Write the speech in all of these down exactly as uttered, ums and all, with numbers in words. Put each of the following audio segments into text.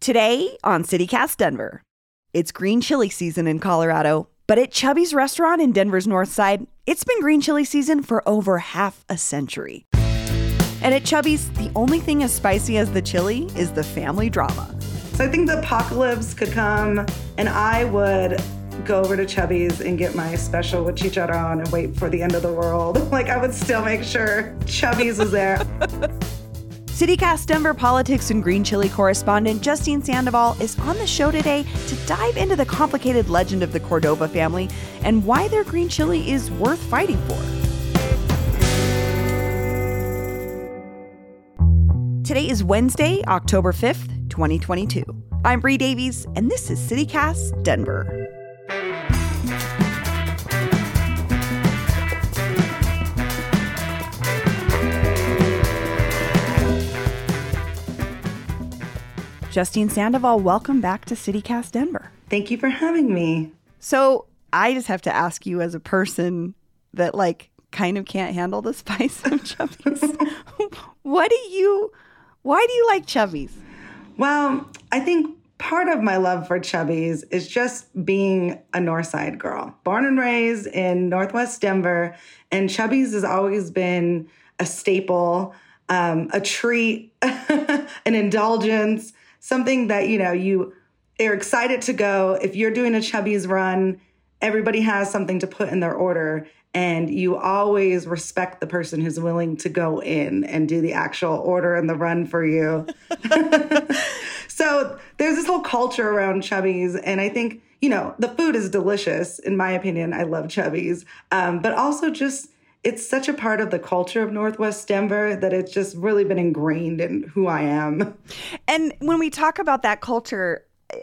Today on CityCast Denver, it's green chili season in Colorado, but at Chubby's restaurant in Denver's North Side, it's been green chili season for over half a century. And at Chubby's, the only thing as spicy as the chili is the family drama. So I think the apocalypse could come and I would go over to Chubby's and get my special with chicharron and wait for the end of the world. Like I would still make sure Chubby's was there. CityCast Denver politics and green chili correspondent Justine Sandoval is on the show today to dive into the complicated legend of the Cordova family and why their green chili is worth fighting for. Today is Wednesday, October fifth, twenty twenty-two. I'm Bree Davies, and this is CityCast Denver. Justine Sandoval, welcome back to CityCast Denver. Thank you for having me. So I just have to ask you, as a person that like kind of can't handle the spice of Chubby's, what do you, why do you like Chubby's? Well, I think part of my love for Chubby's is just being a Northside girl, born and raised in Northwest Denver, and Chubby's has always been a staple, um, a treat, an indulgence. Something that, you know, you are excited to go. If you're doing a Chubby's run, everybody has something to put in their order. And you always respect the person who's willing to go in and do the actual order and the run for you. So there's this whole culture around Chubby's. And I think, you know, the food is delicious. In my opinion, I love Chubby's. Um, but also just, it's such a part of the culture of Northwest Denver that it's just really been ingrained in who I am. And when we talk about that culture,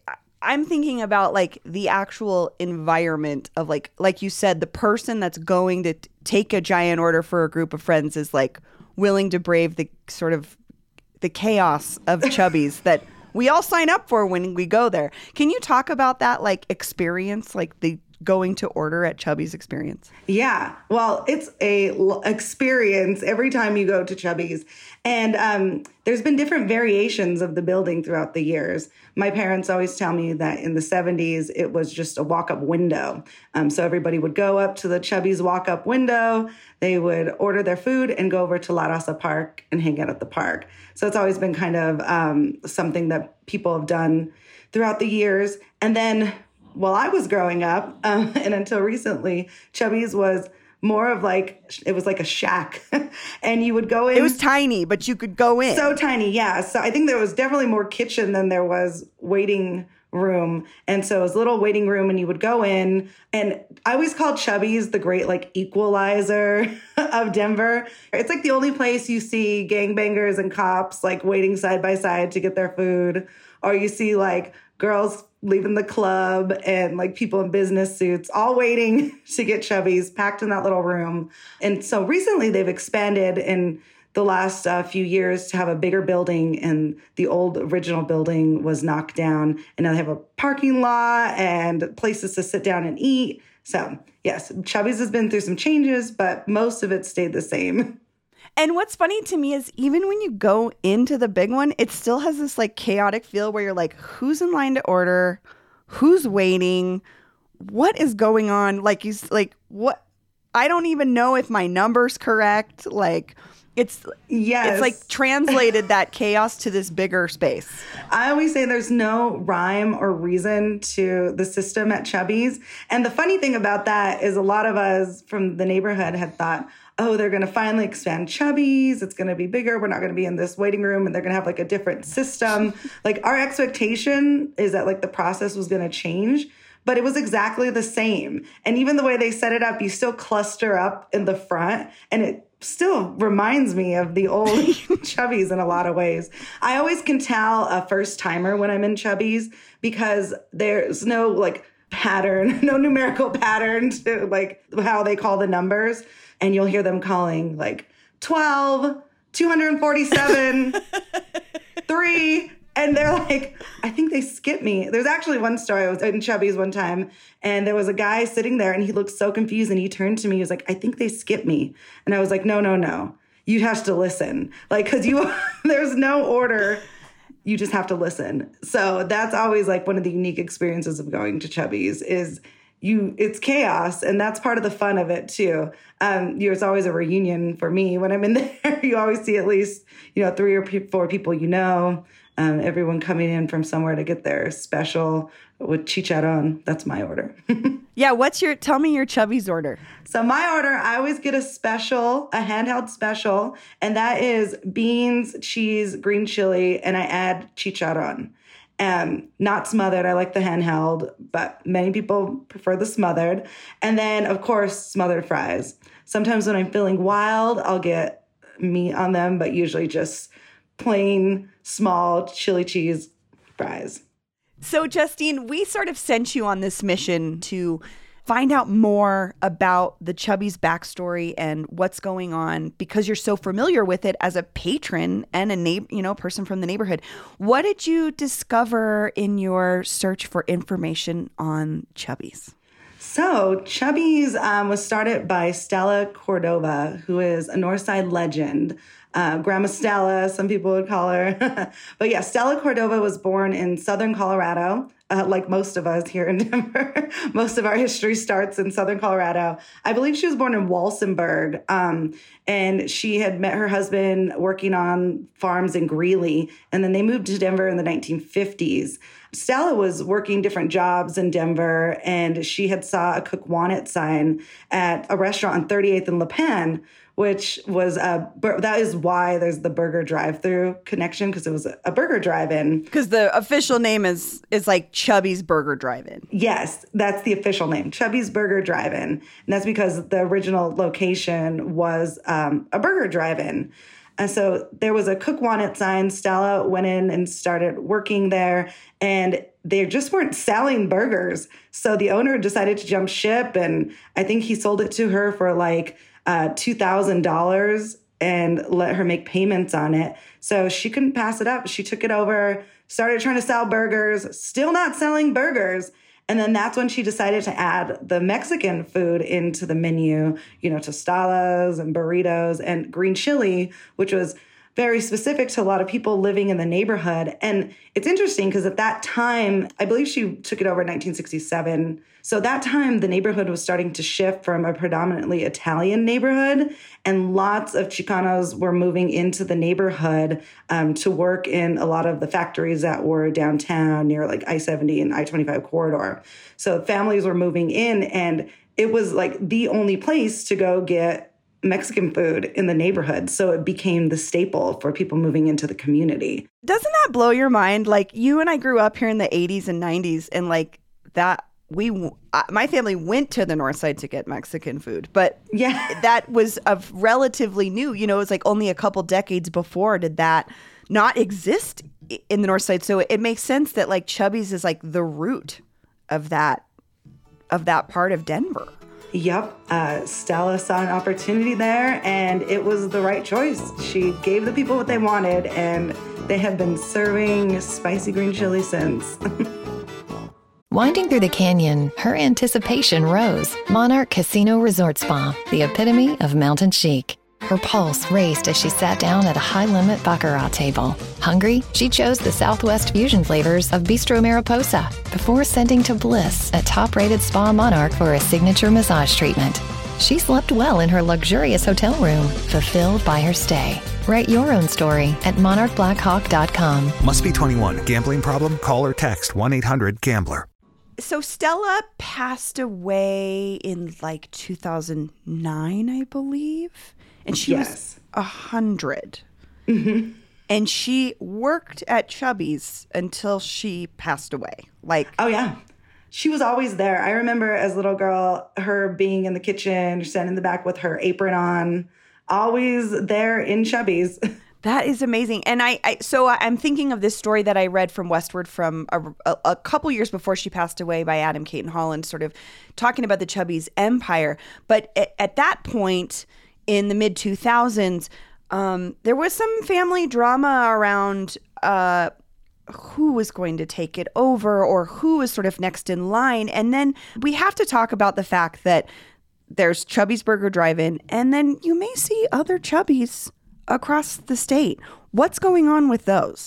I'm thinking about like the actual environment of like, like you said, the person that's going to t- take a giant order for a group of friends is like willing to brave the sort of the chaos of Chubby's that we all sign up for when we go there. Can you talk about that like experience, like the going to order at Chubby's experience? Yeah, well, it's a l- experience every time you go to Chubby's. And um, there's been different variations of the building throughout the years. My parents always tell me that in the seventies, it was just a walk-up window. Um, so everybody would go up to the Chubby's walk-up window. They would order their food and go over to La Raza Park and hang out at the park. So it's always been kind of um, something that people have done throughout the years. And then while I was growing up, um, and until recently, Chubby's was more of like, it was like a shack. And you would go in. It was tiny, but you could go in. So tiny, yeah. So I think there was definitely more kitchen than there was waiting room. And so it was a little waiting room and you would go in. And I always called Chubby's the great like equalizer of Denver. It's like the only place you see gangbangers and cops like waiting side by side to get their food. Or you see like girls leaving the club and like people in business suits all waiting to get Chubby's, packed in that little room. And so recently they've expanded in the last uh, few years to have a bigger building, and the old original building was knocked down, and now they have a parking lot and places to sit down and eat. So yes, Chubby's has been through some changes, but most of it stayed the same. And what's funny to me is even when you go into the big one, it still has this like chaotic feel where you're like, who's in line to order? Who's waiting? What is going on? Like, you like, what? I don't even know if my number's correct. Like, it's, yes. It's like translated that chaos to this bigger space. I always say there's no rhyme or reason to the system at Chubby's. And the funny thing about that is a lot of us from the neighborhood had thought, oh, they're going to finally expand Chubby's. It's going to be bigger. We're not going to be in this waiting room, and they're going to have like a different system. Like our expectation is that like the process was going to change, but it was exactly the same. And even the way they set it up, you still cluster up in the front, and it still reminds me of the old Chubby's in a lot of ways. I always can tell a first timer when I'm in Chubby's because there's no like pattern, no numerical pattern to like how they call the numbers. And you'll hear them calling like twelve, two forty-seven, three. And they're like, I think they skipped me. There's actually one story. I was in Chubby's one time, and there was a guy sitting there, and he looked so confused, and he turned to me. He was like, I think they skipped me. And I was like, no, no, no. You have to listen. Like, because you, there's no order. you just have to listen. So that's always like one of the unique experiences of going to Chubby's is you, it's chaos. And that's part of the fun of it too. Um, you know, it's always a reunion for me when I'm in there. You always see at least, you know, three or four people, you know, um, everyone coming in from somewhere to get their special with chicharron. That's my order. Yeah. What's your, tell me your Chubby's order. So my order, I always get a special, a handheld special, and that is beans, cheese, green chili, and I add chicharron. Um, not smothered. I like the handheld, but many people prefer the smothered. And then, of course, smothered fries. Sometimes when I'm feeling wild, I'll get meat on them, but usually just plain, small chili cheese fries. So, Justine, we sort of sent you on this mission to find out more about the Chubby's backstory and what's going on because you're so familiar with it as a patron and a neighbor, you know, person from the neighborhood. What did you discover in your search for information on Chubby's? So Chubby's um, was started by Stella Cordova, who is a Northside legend. Uh, Grandma Stella, some people would call her. But yeah, Stella Cordova was born in Southern Colorado, uh, like most of us here in Denver. Most of our history starts in Southern Colorado. I believe she was born in Walsenburg, um, and she had met her husband working on farms in Greeley, and then they moved to Denver in the nineteen fifties. Stella was working different jobs in Denver, and she had saw a Cook Wanted sign at a restaurant on thirty-eighth and La Penn, which was a, that is why there's the burger drive-through connection, because it was a burger drive-in. Because the official name is is like Chubby's Burger Drive-In. Yes, that's the official name, Chubby's Burger Drive-In. And that's because the original location was um, a burger drive-in. And so there was a Cook Wanted sign. Stella went in and started working there, and they just weren't selling burgers. So the owner decided to jump ship, and I think he sold it to her for like uh, two thousand dollars and let her make payments on it. So she couldn't pass it up. She took it over, started trying to sell burgers, still not selling burgers. And then that's when she decided to add the Mexican food into the menu, you know, tostadas and burritos and green chili, which was very specific to a lot of people living in the neighborhood. And it's interesting because at that time, I believe she took it over in nineteen sixty-seven. So at that time, the neighborhood was starting to shift from a predominantly Italian neighborhood, and lots of Chicanos were moving into the neighborhood um, to work in a lot of the factories that were downtown near like I seventy and I twenty-five corridor. So families were moving in, and it was like the only place to go get Mexican food in the neighborhood. So it became the staple for people moving into the community. Doesn't that blow your mind? Like, you and I grew up here in the eighties and nineties, and like that, we, uh, my family went to the North Side to get Mexican food, but yeah, that was a relatively new, you know, it was like only a couple decades before did that not exist in the North Side. So it makes sense that like Chubby's is like the root of that, of that part of Denver. Yep. Uh, Stella saw an opportunity there, and it was the right choice. She gave the people what they wanted, and they have been serving spicy green chili since. Winding through the canyon, her anticipation rose. Monarch Casino Resort Spa, the epitome of mountain chic. Her pulse raced as she sat down at a high-limit baccarat table. Hungry, she chose the Southwest fusion flavors of Bistro Mariposa before sending to Bliss, a top-rated spa Monarch, for a signature massage treatment. She slept well in her luxurious hotel room, fulfilled by her stay. Write your own story at monarch black hawk dot com. Must be twenty-one. Gambling problem? Call or text one eight hundred gambler. So Stella passed away in like two thousand nine, I believe. And she yes. was a hundred. Mm-hmm. And she worked at Chubby's until she passed away. Like, oh yeah, she was always there. I remember as a little girl, her being in the kitchen, standing in the back with her apron on, always there in Chubby's. That is amazing. And I, I so I'm thinking of this story that I read from Westward from a, a, a couple years before she passed away by Adam Caton Holland, sort of talking about the Chubby's empire. But at, at that point, in the mid two thousands, um, there was some family drama around uh, who was going to take it over or who was sort of next in line. And then we have to talk about the fact that there's Chubby's Burger Drive-In, and then you may see other Chubby's across the state. What's going on with those?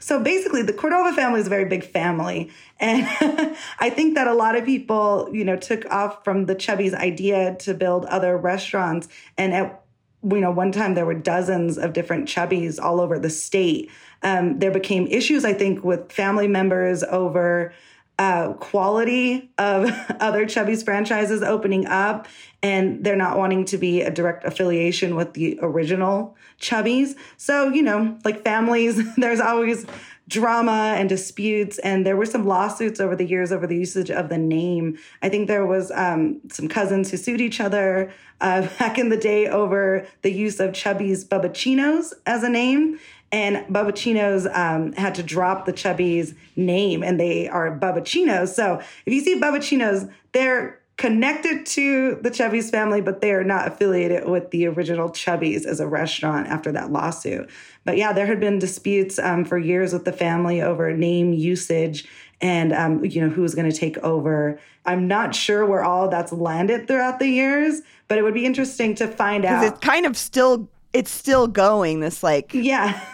So basically, the Cordova family is a very big family. And I think that a lot of people, you know, took off from the Chubby's idea to build other restaurants. And at, you know, one time there were dozens of different Chubby's all over the state. Um, there became issues, I think, with family members over uh, quality of other Chubby's franchises opening up. And they're not wanting to be a direct affiliation with the original Chubby's. So, you know, like families, there's always drama and disputes. And there were some lawsuits over the years over the usage of the name. I think there was um, some cousins who sued each other uh, back in the day over the use of Chubby's Bubbacinos as a name. And Bubbacinos um, had to drop the Chubby's name, and they are Bubbacinos. So if you see Bubbacinos, they're connected to the Chubby's family, but they are not affiliated with the original Chubby's as a restaurant after that lawsuit. But yeah, there had been disputes um, for years with the family over name usage and, um, you know, who's going to take over. I'm not sure where all that's landed throughout the years, but it would be interesting to find out. It's kind of still, it's still going, this like... Yeah.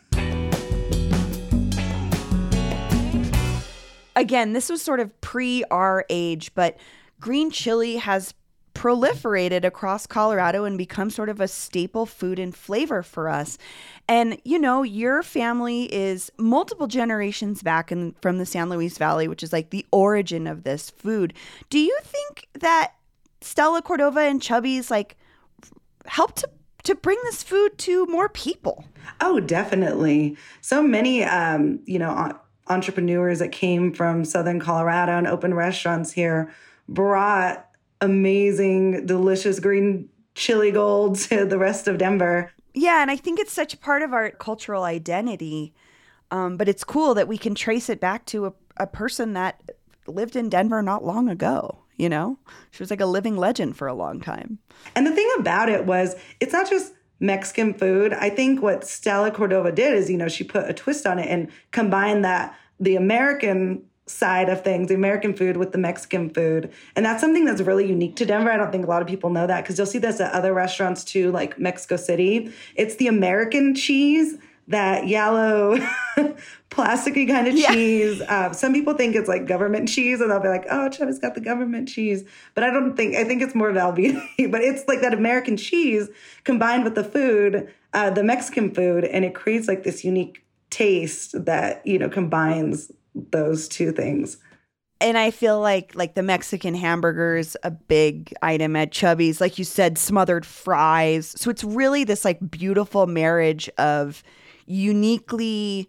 Again, this was sort of pre our age, but green chili has proliferated across Colorado and become sort of a staple food and flavor for us. And, you know, your family is multiple generations back in, from the San Luis Valley, which is like the origin of this food. Do you think that Stella Cordova and Chubby's like helped to to bring this food to more people? Oh, definitely. So many, um, you know, entrepreneurs that came from Southern Colorado and opened restaurants here brought amazing, delicious green chili gold to the rest of Denver. Yeah, and I think it's such a part of our cultural identity. Um, but it's cool that we can trace it back to a, a person that lived in Denver not long ago. You know, she was like a living legend for a long time. And the thing about it was, it's not just Mexican food. I think what Stella Cordova did is, you know, she put a twist on it and combined that, the American side of things, the American food with the Mexican food. And that's something that's really unique to Denver. I don't think a lot of people know that, because you'll see this at other restaurants too, like Mexico City. It's the American cheese, that yellow plasticky kind of yeah. cheese. Um, some people think it's like government cheese, and they'll be like, oh, Chubby's got the government cheese. But I don't think, I think it's more Velveeta. But it's like that American cheese combined with the food, uh, the Mexican food, and it creates like this unique taste that, you know, combines those two things. And I feel like like the Mexican hamburger is a big item at Chubby's. Like you said, smothered fries. So it's really this like beautiful marriage of uniquely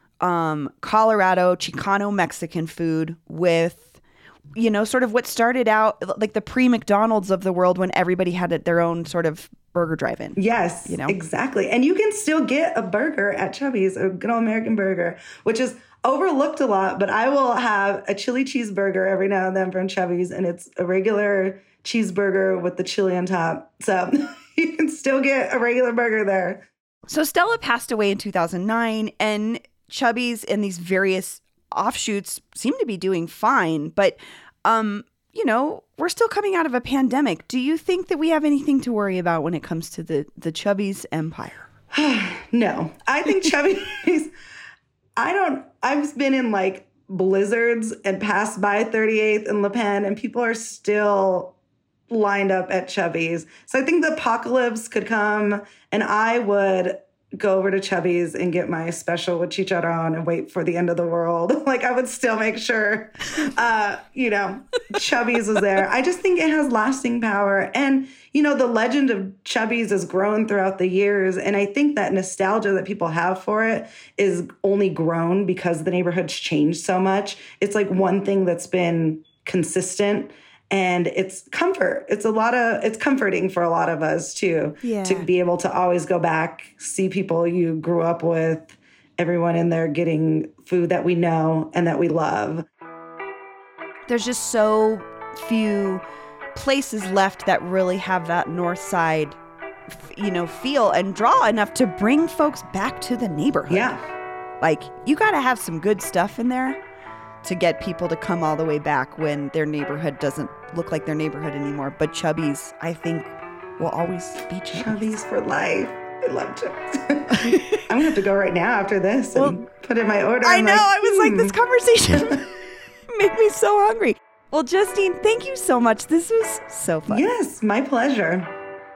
um, Colorado Chicano Mexican food with, you know, sort of what started out like the pre-McDonald's of the world, when everybody had their own sort of burger drive-in. Yes, you know? Exactly. And you can still get a burger at Chubby's, a good old American burger, which is overlooked a lot, but I will have a chili cheeseburger every now and then from Chubby's, and it's a regular cheeseburger with the chili on top. So you can still get a regular burger there. So Stella passed away in two thousand nine, and Chubby's and these various offshoots seem to be doing fine. But, um, you know, we're still coming out of a pandemic. Do you think that we have anything to worry about when it comes to the, the Chubby's empire? No, I think Chubby's, I don't, I've been in like blizzards and passed by thirty-eighth and La Penn, and people are still lined up at Chubby's. So I think the apocalypse could come, and I would go over to Chubby's and get my special with chicharron and wait for the end of the world. Like I would still make sure, uh, you know, Chubby's was there. I just think it has lasting power. And, you know, the legend of Chubby's has grown throughout the years. And I think that nostalgia that people have for it is only grown because the neighborhood's changed so much. It's like one thing that's been consistent. And it's comfort. It's a lot of, it's comforting for a lot of us too, yeah. to be able to always go back, see people you grew up with, everyone in there getting food that we know and that we love. There's just so few places left that really have that north side, you know, feel and draw enough to bring folks back to the neighborhood. Yeah. Like you got to have some good stuff in there to get people to come all the way back when their neighborhood doesn't look like their neighborhood anymore. But Chubby's, I think, will always be Chubby's. Chubby's for life. I love chips. I'm gonna have to go right now after this and well, put in my order. I I'm know. Like, I was hmm. like, this conversation made me so hungry. Well, Justine, thank you so much. This was so fun. Yes, my pleasure.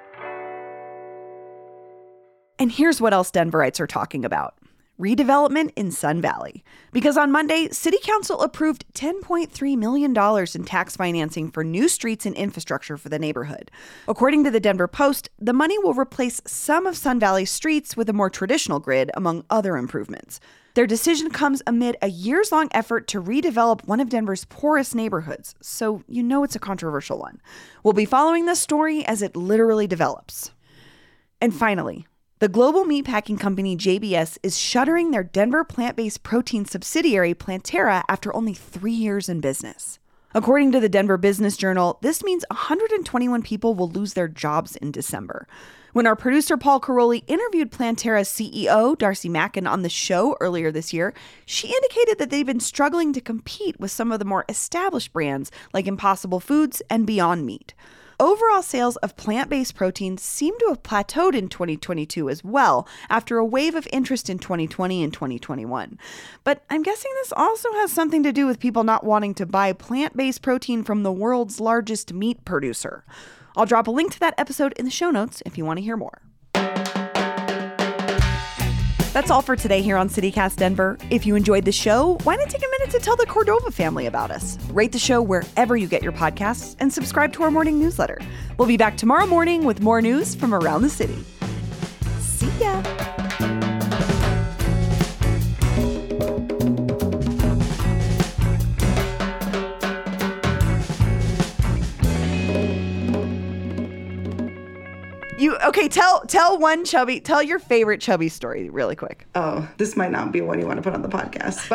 And here's what else Denverites are talking about. Redevelopment in Sun Valley. Because on Monday, City Council approved ten point three million dollars in tax financing for new streets and infrastructure for the neighborhood. According to the Denver Post, the money will replace some of Sun Valley's streets with a more traditional grid, among other improvements. Their decision comes amid a years-long effort to redevelop one of Denver's poorest neighborhoods, so you know it's a controversial one. We'll be following this story as it literally develops. And finally, the global meatpacking company J B S is shuttering their Denver plant-based protein subsidiary Planterra after only three years in business. According to the Denver Business Journal, this means one hundred twenty-one people will lose their jobs in December. When our producer Paul Caroli interviewed Planterra's C E O, Darcy Mackin, on the show earlier this year, she indicated that they've been struggling to compete with some of the more established brands like Impossible Foods and Beyond Meat. Overall sales of plant-based proteins seem to have plateaued in twenty twenty-two as well, after a wave of interest in twenty twenty and twenty twenty-one. But I'm guessing this also has something to do with people not wanting to buy plant-based protein from the world's largest meat producer. I'll drop a link to that episode in the show notes if you want to hear more. That's all for today here on CityCast Denver. If you enjoyed the show, why not take a minute to tell the Cordova family about us? Rate the show wherever you get your podcasts and subscribe to our morning newsletter. We'll be back tomorrow morning with more news from around the city. See ya! You okay? Tell tell one chubby. Tell your favorite chubby story really quick. Oh, this might not be one you want to put on the podcast,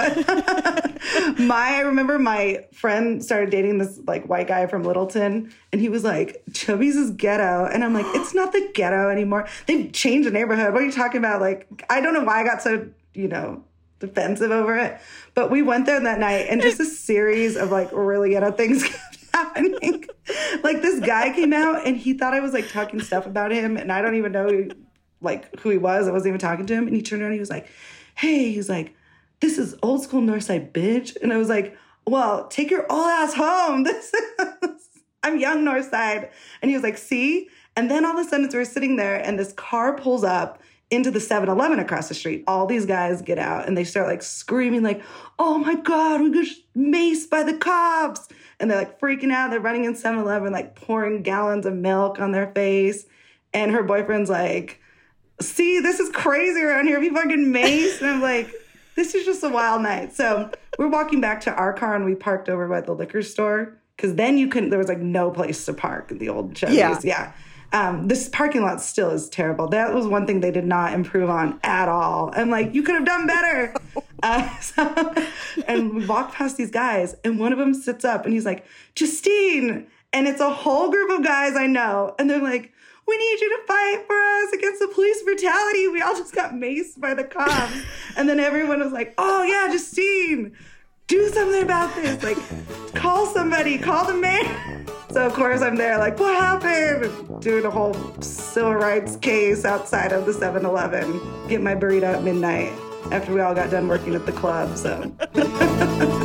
but my I remember my friend started dating this like white guy from Littleton, and he was like, "Chubby's is ghetto," and I'm like, "It's not the ghetto anymore. They've changed the neighborhood. What are you talking about?" Like, I don't know why I got so you know defensive over it, but we went there that night, and just a series of like really ghetto things happening. Like this guy came out and he thought I was like talking stuff about him, and I don't even know who, like who he was. I wasn't even talking to him, and he turned around and he was like, "Hey," he was like, "This is old school Northside, bitch." And I was like, "Well, take your old ass home. This is I'm young Northside." And he was like, "See?" And then all of a sudden we're sitting there and this car pulls up into the seven eleven across the street. All these guys get out and they start like screaming like, "Oh my God, we got maced by the cops." And they're like freaking out. They're running in seven eleven, like pouring gallons of milk on their face. And her boyfriend's like, "See, this is crazy around here. We fucking maced." And I'm like, this is just a wild night. So we're walking back to our car and we parked over by the liquor store. Cause then you couldn't, there was like no place to park in the old Chevys. Yeah. yeah. Um, this parking lot still is terrible. That was one thing they did not improve on at all. I'm like, you could have done better. uh, so, and we walked past these guys, and one of them sits up, and he's like, "Justine," and it's a whole group of guys I know, and they're like, "We need you to fight for us against the police brutality. We all just got maced by the cops." And then everyone was like, "Oh yeah, Justine, do something about this. Like, call somebody, call the mayor." So, of course, I'm there like, "What happened?" Doing a whole civil rights case outside of the seven eleven. Get my burrito at midnight after we all got done working at the club, so.